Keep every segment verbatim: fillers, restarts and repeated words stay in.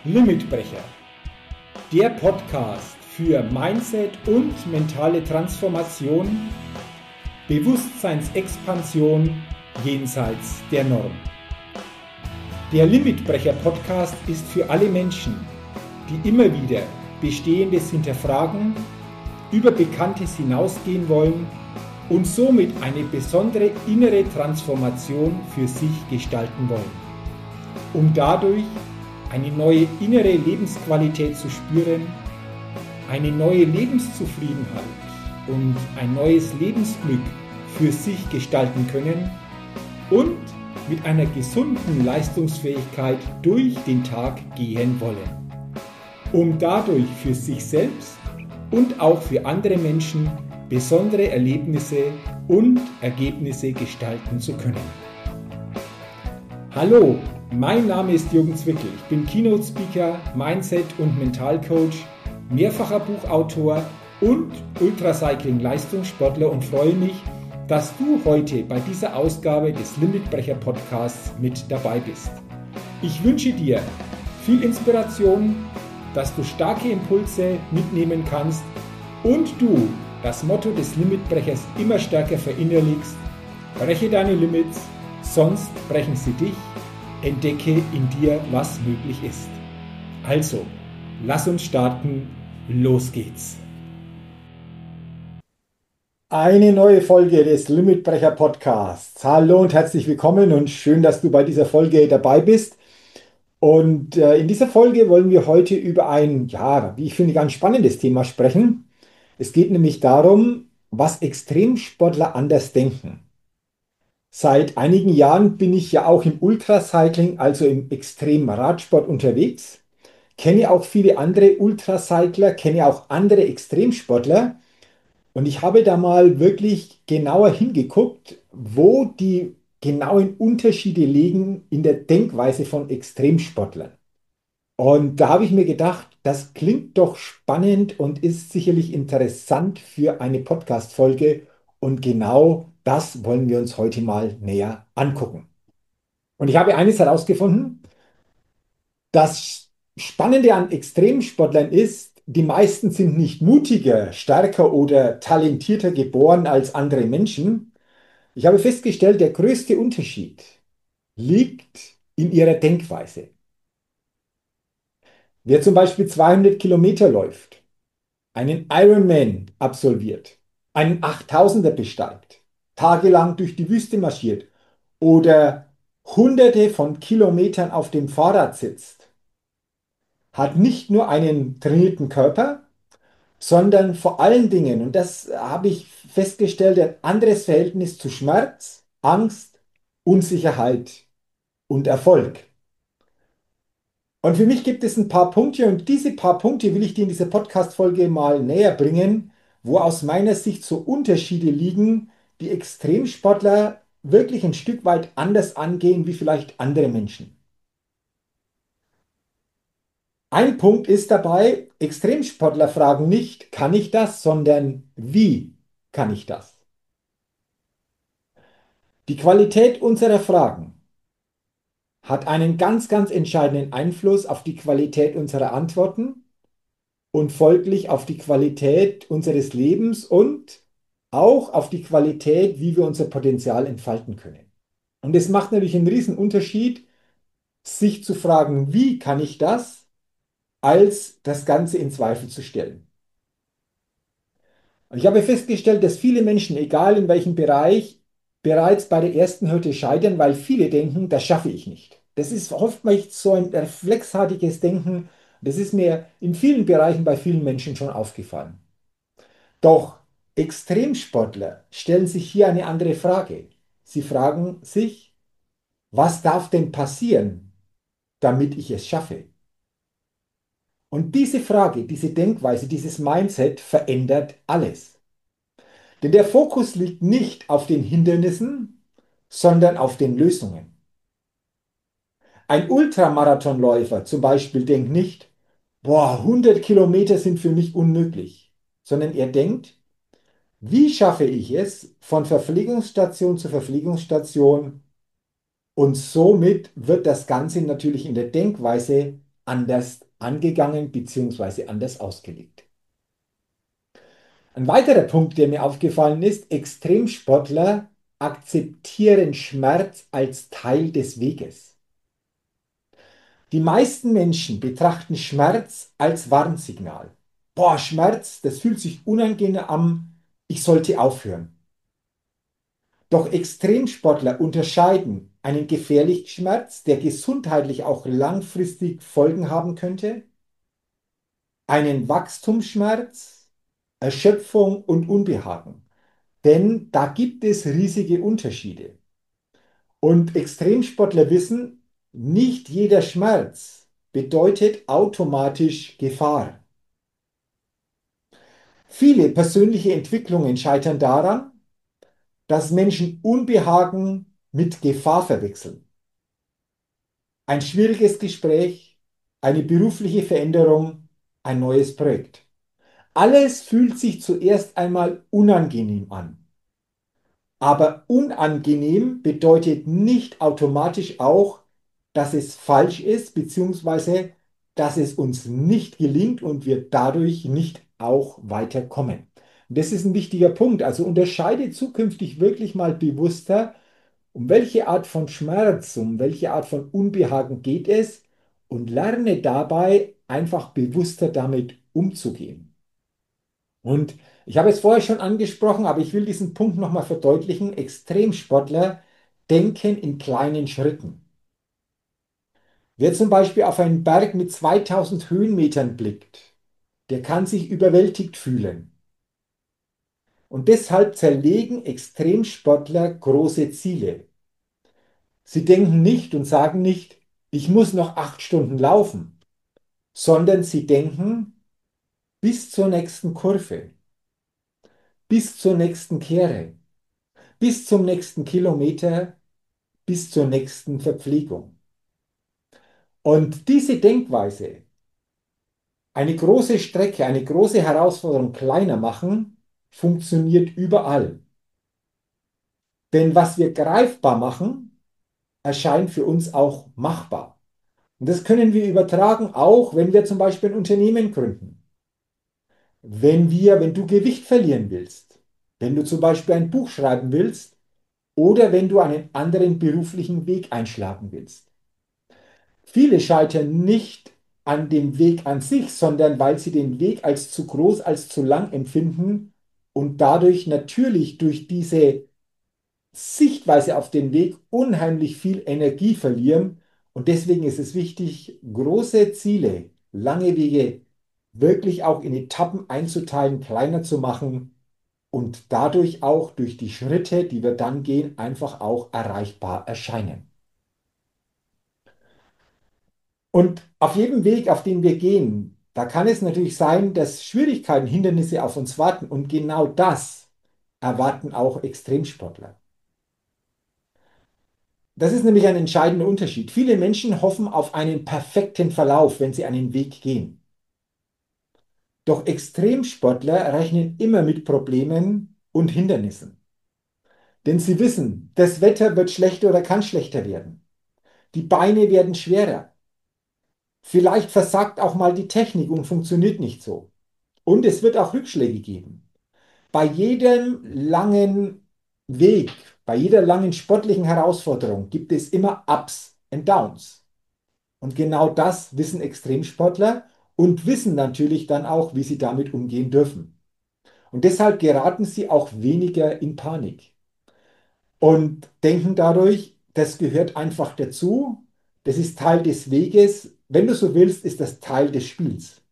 Limitbrecher, der Podcast für Mindset und mentale Transformation, Bewusstseinsexpansion jenseits der Norm. Der Limitbrecher Podcast ist für alle Menschen, die immer wieder Bestehendes hinterfragen, über Bekanntes hinausgehen wollen und somit eine besondere innere Transformation für sich gestalten wollen, um dadurch eine neue innere Lebensqualität zu spüren, eine neue Lebenszufriedenheit und ein neues Lebensglück für sich gestalten können und mit einer gesunden Leistungsfähigkeit durch den Tag gehen wollen, um dadurch für sich selbst und auch für andere Menschen besondere Erlebnisse und Ergebnisse gestalten zu können. Hallo, mein Name ist Jürgen Zwickel. Ich bin Keynote Speaker, Mindset- und Mentalcoach, mehrfacher Buchautor und Ultracycling-Leistungssportler und freue mich, dass du heute bei dieser Ausgabe des Limitbrecher Podcasts mit dabei bist. Ich wünsche dir viel Inspiration, dass du starke Impulse mitnehmen kannst und du das Motto des Limitbrechers immer stärker verinnerlichst: breche deine Limits, sonst brechen sie dich. Entdecke in dir, was möglich ist. Also, lass uns starten. Los geht's. Eine neue Folge des Limitbrecher Podcasts. Hallo und herzlich willkommen und schön, dass du bei dieser Folge dabei bist. Und äh, in dieser Folge wollen wir heute über ein, ja, wie ich finde, ganz spannendes Thema sprechen. Es geht nämlich darum, was Extremsportler anders denken. Seit einigen Jahren bin ich ja auch im Ultracycling, also im Extremradsport unterwegs. Kenne auch viele andere Ultracycler, kenne auch andere Extremsportler. Und ich habe da mal wirklich genauer hingeguckt, wo die genauen Unterschiede liegen in der Denkweise von Extremsportlern. Und da habe ich mir gedacht, das klingt doch spannend und ist sicherlich interessant für eine Podcast-Folge. Und genau das wollen wir uns heute mal näher angucken. Und ich habe eines herausgefunden: Das Spannende an Extremsportlern ist, die meisten sind nicht mutiger, stärker oder talentierter geboren als andere Menschen. Ich habe festgestellt, der größte Unterschied liegt in ihrer Denkweise. Wer zum Beispiel zweihundert Kilometer läuft, einen Ironman absolviert, einen achttausender besteigt, tagelang durch die Wüste marschiert oder hunderte von Kilometern auf dem Fahrrad sitzt, hat nicht nur einen trainierten Körper, sondern vor allen Dingen, und das habe ich festgestellt, ein anderes Verhältnis zu Schmerz, Angst, Unsicherheit und Erfolg. Und für mich gibt es ein paar Punkte und diese paar Punkte will ich dir in dieser Podcast-Folge mal näher bringen, wo aus meiner Sicht so Unterschiede liegen, die Extremsportler wirklich ein Stück weit anders angehen wie vielleicht andere Menschen. Ein Punkt ist dabei: Extremsportler fragen nicht, kann ich das, sondern wie kann ich das? Die Qualität unserer Fragen hat einen ganz, ganz entscheidenden Einfluss auf die Qualität unserer Antworten und folglich auf die Qualität unseres Lebens und auch auf die Qualität, wie wir unser Potenzial entfalten können. Und es macht natürlich einen riesen Unterschied, sich zu fragen, wie kann ich das, als das Ganze in Zweifel zu stellen. Und ich habe festgestellt, dass viele Menschen, egal in welchem Bereich, bereits bei der ersten Hürde scheitern, weil viele denken, das schaffe ich nicht. Das ist oftmals so ein reflexartiges Denken. Das ist mir in vielen Bereichen bei vielen Menschen schon aufgefallen. Doch Extremsportler stellen sich hier eine andere Frage. Sie fragen sich, was darf denn passieren, damit ich es schaffe? Und diese Frage, diese Denkweise, dieses Mindset verändert alles. Denn der Fokus liegt nicht auf den Hindernissen, sondern auf den Lösungen. Ein Ultramarathonläufer zum Beispiel denkt nicht, boah, hundert Kilometer sind für mich unmöglich, sondern er denkt, wie schaffe ich es von Verpflegungsstation zu Verpflegungsstation? Und somit wird das Ganze natürlich in der Denkweise anders angegangen bzw. anders ausgelegt. Ein weiterer Punkt, der mir aufgefallen ist: Extremsportler akzeptieren Schmerz als Teil des Weges. Die meisten Menschen betrachten Schmerz als Warnsignal. Boah, Schmerz, das fühlt sich unangenehm an, ich sollte aufhören. Doch Extremsportler unterscheiden einen gefährlichen Schmerz, der gesundheitlich auch langfristig Folgen haben könnte, einen Wachstumsschmerz, Erschöpfung und Unbehagen. Denn da gibt es riesige Unterschiede. Und Extremsportler wissen, nicht jeder Schmerz bedeutet automatisch Gefahr. Viele persönliche Entwicklungen scheitern daran, dass Menschen Unbehagen mit Gefahr verwechseln. Ein schwieriges Gespräch, eine berufliche Veränderung, ein neues Projekt. Alles fühlt sich zuerst einmal unangenehm an. Aber unangenehm bedeutet nicht automatisch auch, dass es falsch ist, beziehungsweise dass es uns nicht gelingt und wir dadurch nicht auch weiterkommen. Und das ist ein wichtiger Punkt. Also unterscheide zukünftig wirklich mal bewusster, um welche Art von Schmerz, um welche Art von Unbehagen geht es, und lerne dabei einfach bewusster damit umzugehen. Und ich habe es vorher schon angesprochen, aber ich will diesen Punkt nochmal verdeutlichen. Extremsportler denken in kleinen Schritten. Wer zum Beispiel auf einen Berg mit zweitausend Höhenmetern blickt, der kann sich überwältigt fühlen. Und deshalb zerlegen Extremsportler große Ziele. Sie denken nicht und sagen nicht, ich muss noch acht Stunden laufen, sondern sie denken bis zur nächsten Kurve, bis zur nächsten Kehre, bis zum nächsten Kilometer, bis zur nächsten Verpflegung. Und diese Denkweise, eine große Strecke, eine große Herausforderung kleiner machen, funktioniert überall. Denn was wir greifbar machen, erscheint für uns auch machbar. Und das können wir übertragen, auch wenn wir zum Beispiel ein Unternehmen gründen. Wenn wir, wenn du Gewicht verlieren willst, wenn du zum Beispiel ein Buch schreiben willst oder wenn du einen anderen beruflichen Weg einschlagen willst. Viele scheitern nicht an dem Weg an sich, sondern weil sie den Weg als zu groß, als zu lang empfinden und dadurch natürlich durch diese Sichtweise auf den Weg unheimlich viel Energie verlieren. Und deswegen ist es wichtig, große Ziele, lange Wege wirklich auch in Etappen einzuteilen, kleiner zu machen und dadurch auch durch die Schritte, die wir dann gehen, einfach auch erreichbar erscheinen. Und auf jedem Weg, auf den wir gehen, da kann es natürlich sein, dass Schwierigkeiten, Hindernisse auf uns warten. Und genau das erwarten auch Extremsportler. Das ist nämlich ein entscheidender Unterschied. Viele Menschen hoffen auf einen perfekten Verlauf, wenn sie einen Weg gehen. Doch Extremsportler rechnen immer mit Problemen und Hindernissen. Denn sie wissen, das Wetter wird schlechter oder kann schlechter werden. Die Beine werden schwerer. Vielleicht versagt auch mal die Technik und funktioniert nicht so. Und es wird auch Rückschläge geben. Bei jedem langen Weg, bei jeder langen sportlichen Herausforderung gibt es immer Ups und Downs. Und genau das wissen Extremsportler und wissen natürlich dann auch, wie sie damit umgehen dürfen. Und deshalb geraten sie auch weniger in Panik und denken dadurch, das gehört einfach dazu, das ist Teil des Weges, wenn du so willst, ist das Teil des Spiels.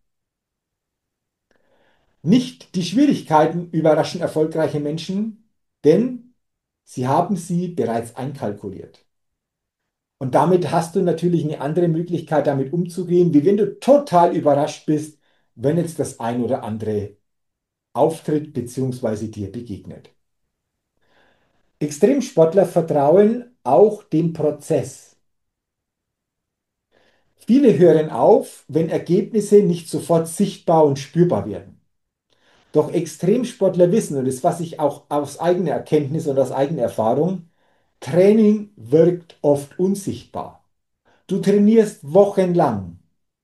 Nicht die Schwierigkeiten überraschen erfolgreiche Menschen, denn sie haben sie bereits einkalkuliert. Und damit hast du natürlich eine andere Möglichkeit, damit umzugehen, wie wenn du total überrascht bist, wenn jetzt das ein oder andere auftritt bzw. dir begegnet. Extremsportler vertrauen auch dem Prozess. Viele hören auf, wenn Ergebnisse nicht sofort sichtbar und spürbar werden. Doch Extremsportler wissen, und das weiß ich auch aus eigener Erkenntnis und aus eigener Erfahrung, Training wirkt oft unsichtbar. Du trainierst wochenlang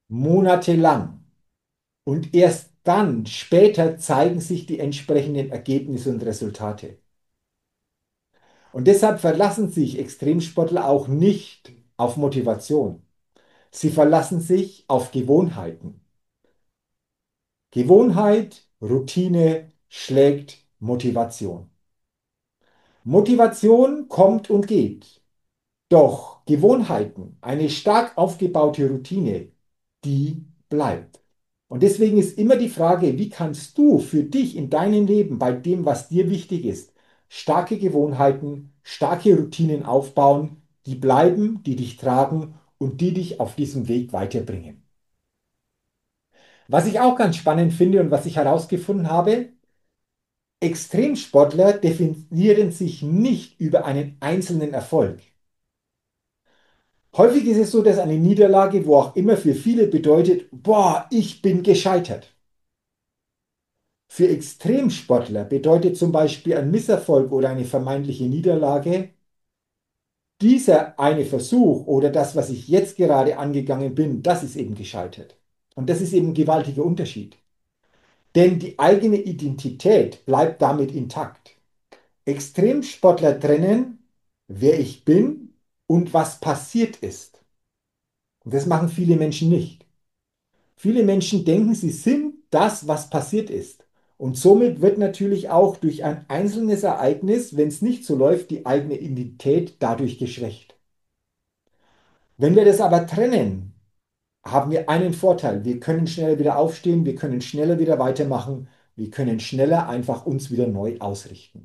monatelang. Und erst dann, später, zeigen sich die entsprechenden Ergebnisse und Resultate. Und deshalb verlassen sich Extremsportler auch nicht auf Motivation. Sie verlassen sich auf Gewohnheiten. Gewohnheit, Routine schlägt Motivation. Motivation kommt und geht. Doch Gewohnheiten, eine stark aufgebaute Routine, die bleibt. Und deswegen ist immer die Frage, wie kannst du für dich in deinem Leben, bei dem, was dir wichtig ist, starke Gewohnheiten, starke Routinen aufbauen, die bleiben, die dich tragen und die dich auf diesem Weg weiterbringen. Was ich auch ganz spannend finde und was ich herausgefunden habe, Extremsportler definieren sich nicht über einen einzelnen Erfolg. Häufig ist es so, dass eine Niederlage, wo auch immer für viele bedeutet, boah, ich bin gescheitert. Für Extremsportler bedeutet zum Beispiel ein Misserfolg oder eine vermeintliche Niederlage, dieser eine Versuch oder das, was ich jetzt gerade angegangen bin, das ist eben gescheitert. Und das ist eben ein gewaltiger Unterschied. Denn die eigene Identität bleibt damit intakt. Extremsportler trennen, wer ich bin und was passiert ist. Und das machen viele Menschen nicht. Viele Menschen denken, sie sind das, was passiert ist. Und somit wird natürlich auch durch ein einzelnes Ereignis, wenn es nicht so läuft, die eigene Identität dadurch geschwächt. Wenn wir das aber trennen, haben wir einen Vorteil. Wir können schneller wieder aufstehen, wir können schneller wieder weitermachen, wir können schneller einfach uns wieder neu ausrichten.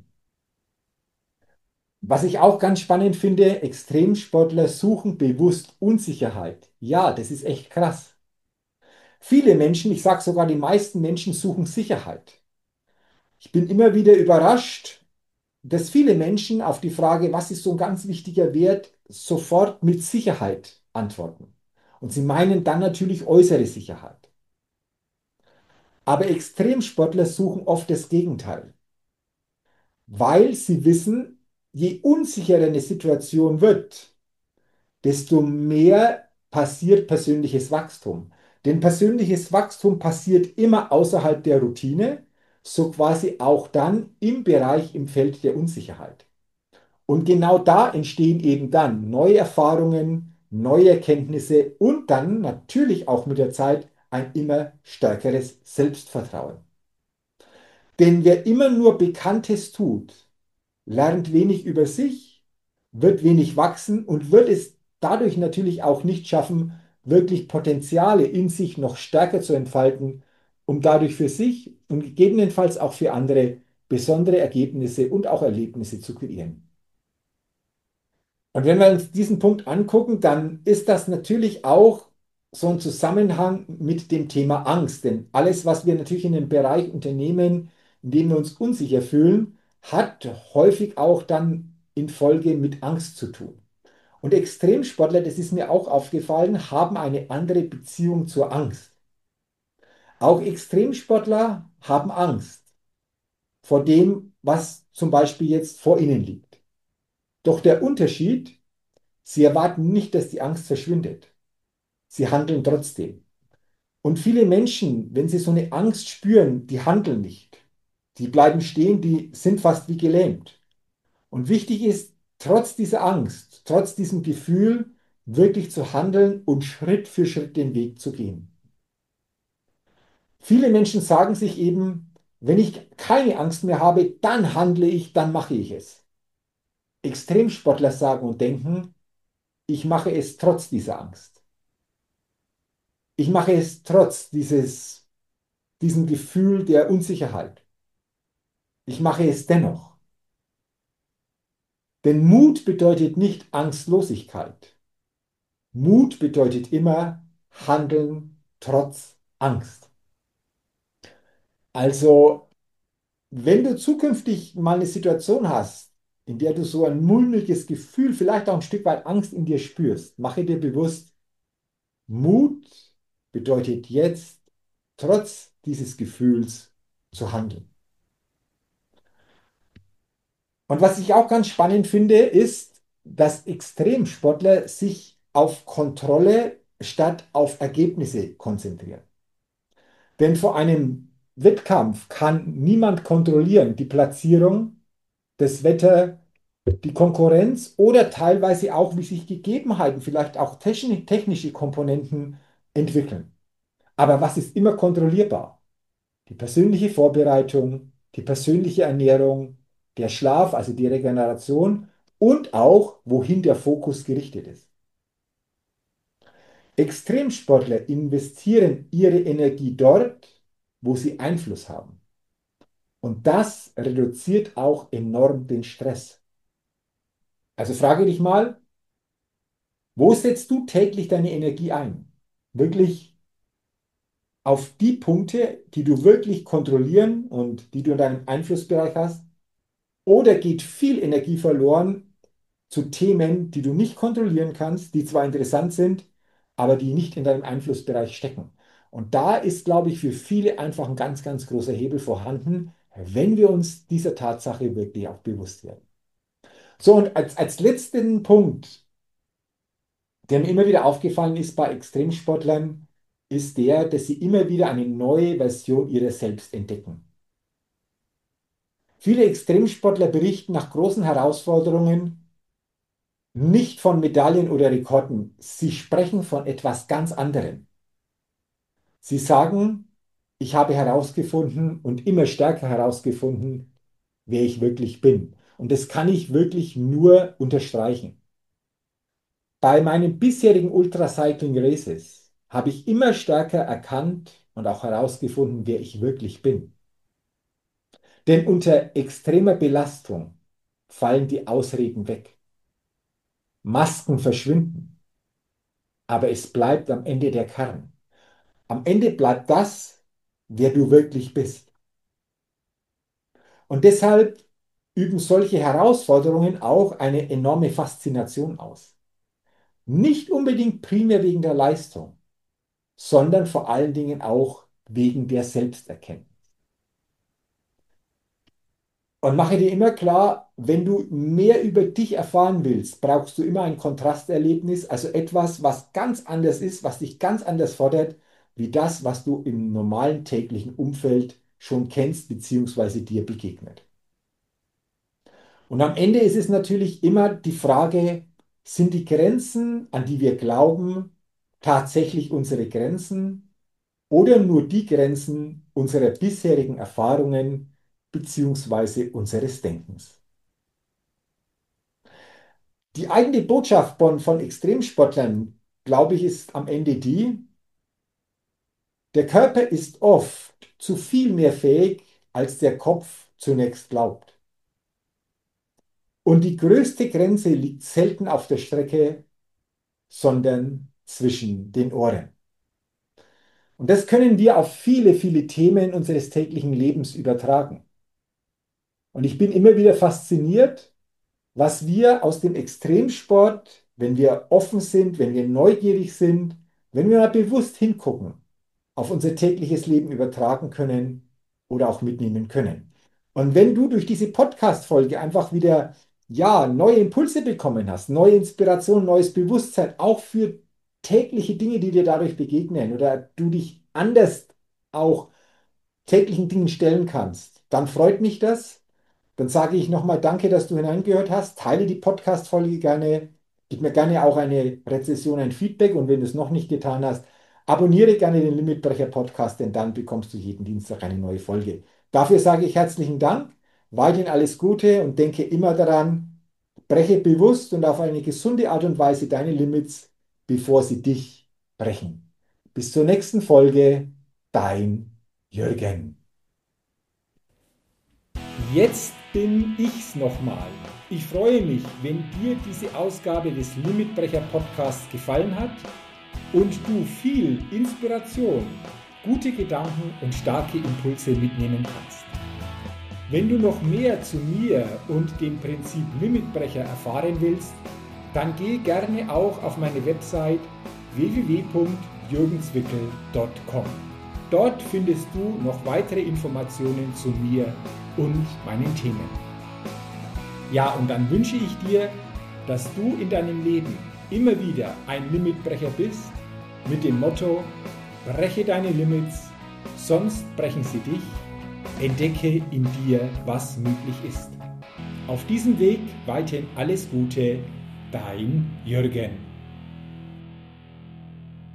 Was ich auch ganz spannend finde, Extremsportler suchen bewusst Unsicherheit. Ja, das ist echt krass. Viele Menschen, ich sage sogar die meisten Menschen suchen Sicherheit. Ich bin immer wieder überrascht, dass viele Menschen auf die Frage, was ist so ein ganz wichtiger Wert, sofort mit Sicherheit antworten. Und sie meinen dann natürlich äußere Sicherheit. Aber Extremsportler suchen oft das Gegenteil, weil sie wissen, je unsicherer eine Situation wird, desto mehr passiert persönliches Wachstum. Denn persönliches Wachstum passiert immer außerhalb der Routine, so quasi auch dann im Bereich, im Feld der Unsicherheit. Und genau da entstehen eben dann neue Erfahrungen, neue Erkenntnisse und dann natürlich auch mit der Zeit ein immer stärkeres Selbstvertrauen. Denn wer immer nur Bekanntes tut, lernt wenig über sich, wird wenig wachsen und wird es dadurch natürlich auch nicht schaffen, wirklich Potenziale in sich noch stärker zu entfalten, um dadurch für sich und gegebenenfalls auch für andere besondere Ergebnisse und auch Erlebnisse zu kreieren. Und wenn wir uns diesen Punkt angucken, dann ist das natürlich auch so ein Zusammenhang mit dem Thema Angst. Denn alles, was wir natürlich in dem Bereich unternehmen, in dem wir uns unsicher fühlen, hat häufig auch dann in Folge mit Angst zu tun. Und Extremsportler, das ist mir auch aufgefallen, haben eine andere Beziehung zur Angst. Auch Extremsportler haben Angst vor dem, was zum Beispiel jetzt vor ihnen liegt. Doch der Unterschied, sie erwarten nicht, dass die Angst verschwindet. Sie handeln trotzdem. Und viele Menschen, wenn sie so eine Angst spüren, die handeln nicht. Die bleiben stehen, die sind fast wie gelähmt. Und wichtig ist, trotz dieser Angst, trotz diesem Gefühl, wirklich zu handeln und Schritt für Schritt den Weg zu gehen. Viele Menschen sagen sich eben, wenn ich keine Angst mehr habe, dann handle ich, dann mache ich es. Extremsportler sagen und denken, ich mache es trotz dieser Angst. Ich mache es trotz dieses, diesem Gefühl der Unsicherheit. Ich mache es dennoch. Denn Mut bedeutet nicht Angstlosigkeit. Mut bedeutet immer Handeln trotz Angst. Also, wenn du zukünftig mal eine Situation hast, in der du so ein mulmiges Gefühl, vielleicht auch ein Stück weit Angst in dir spürst, mache dir bewusst, Mut bedeutet jetzt, trotz dieses Gefühls zu handeln. Und was ich auch ganz spannend finde, ist, dass Extremsportler sich auf Kontrolle statt auf Ergebnisse konzentrieren. Denn vor einem Wettkampf kann niemand kontrollieren die Platzierung, das Wetter, die Konkurrenz oder teilweise auch, wie sich Gegebenheiten, vielleicht auch technische Komponenten entwickeln. Aber was ist immer kontrollierbar? Die persönliche Vorbereitung, die persönliche Ernährung, der Schlaf, also die Regeneration und auch, wohin der Fokus gerichtet ist. Extremsportler investieren ihre Energie dort, wo sie Einfluss haben. Und das reduziert auch enorm den Stress. Also frage dich mal, wo setzt du täglich deine Energie ein? Wirklich auf die Punkte, die du wirklich kontrollieren und die du in deinem Einflussbereich hast? Oder geht viel Energie verloren zu Themen, die du nicht kontrollieren kannst, die zwar interessant sind, aber die nicht in deinem Einflussbereich stecken? Und da ist, glaube ich, für viele einfach ein ganz, ganz großer Hebel vorhanden, wenn wir uns dieser Tatsache wirklich auch bewusst werden. So, und als, als letzten Punkt, der mir immer wieder aufgefallen ist bei Extremsportlern, ist der, dass sie immer wieder eine neue Version ihrer selbst entdecken. Viele Extremsportler berichten nach großen Herausforderungen nicht von Medaillen oder Rekorden. Sie sprechen von etwas ganz anderem. Sie sagen, ich habe herausgefunden und immer stärker herausgefunden, wer ich wirklich bin. Und das kann ich wirklich nur unterstreichen. Bei meinen bisherigen Ultracycling Races habe ich immer stärker erkannt und auch herausgefunden, wer ich wirklich bin. Denn unter extremer Belastung fallen die Ausreden weg. Masken verschwinden, aber es bleibt am Ende der Kern. Am Ende bleibt das, wer du wirklich bist. Und deshalb üben solche Herausforderungen auch eine enorme Faszination aus. Nicht unbedingt primär wegen der Leistung, sondern vor allen Dingen auch wegen der Selbsterkenntnis. Und mache dir immer klar, wenn du mehr über dich erfahren willst, brauchst du immer ein Kontrasterlebnis, also etwas, was ganz anders ist, was dich ganz anders fordert, wie das, was du im normalen täglichen Umfeld schon kennst bzw. dir begegnet. Und am Ende ist es natürlich immer die Frage, sind die Grenzen, an die wir glauben, tatsächlich unsere Grenzen oder nur die Grenzen unserer bisherigen Erfahrungen bzw. unseres Denkens? Die eigene Botschaft von, von Extremsportlern, glaube ich, ist am Ende die: Der Körper ist oft zu viel mehr fähig, als der Kopf zunächst glaubt. Und die größte Grenze liegt selten auf der Strecke, sondern zwischen den Ohren. Und das können wir auf viele, viele Themen unseres täglichen Lebens übertragen. Und ich bin immer wieder fasziniert, was wir aus dem Extremsport, wenn wir offen sind, wenn wir neugierig sind, wenn wir mal bewusst hingucken, auf unser tägliches Leben übertragen können oder auch mitnehmen können. Und wenn du durch diese Podcast-Folge einfach wieder, ja, neue Impulse bekommen hast, neue Inspiration, neues Bewusstsein, auch für tägliche Dinge, die dir dadurch begegnen oder du dich anders auch täglichen Dingen stellen kannst, dann freut mich das. Dann sage ich nochmal Danke, dass du hineingehört hast. Teile die Podcast-Folge gerne. Gib mir gerne auch eine Rezession, ein Feedback. Und wenn du es noch nicht getan hast, abonniere gerne den Limitbrecher Podcast, denn dann bekommst du jeden Dienstag eine neue Folge. Dafür sage ich herzlichen Dank, weiterhin alles Gute und denke immer daran, breche bewusst und auf eine gesunde Art und Weise deine Limits, bevor sie dich brechen. Bis zur nächsten Folge, dein Jürgen. Jetzt bin ich's nochmal. Ich freue mich, wenn dir diese Ausgabe des Limitbrecher Podcasts gefallen hat und du viel Inspiration, gute Gedanken und starke Impulse mitnehmen kannst. Wenn du noch mehr zu mir und dem Prinzip Limitbrecher erfahren willst, dann geh gerne auch auf meine Website w w w punkt jürgenswickel punkt com. Dort findest du noch weitere Informationen zu mir und meinen Themen. Ja, und dann wünsche ich dir, dass du in deinem Leben immer wieder ein Limitbrecher bist mit dem Motto: Breche deine Limits, sonst brechen sie dich. Entdecke in dir, was möglich ist. Auf diesem Weg weiterhin alles Gute, dein Jürgen.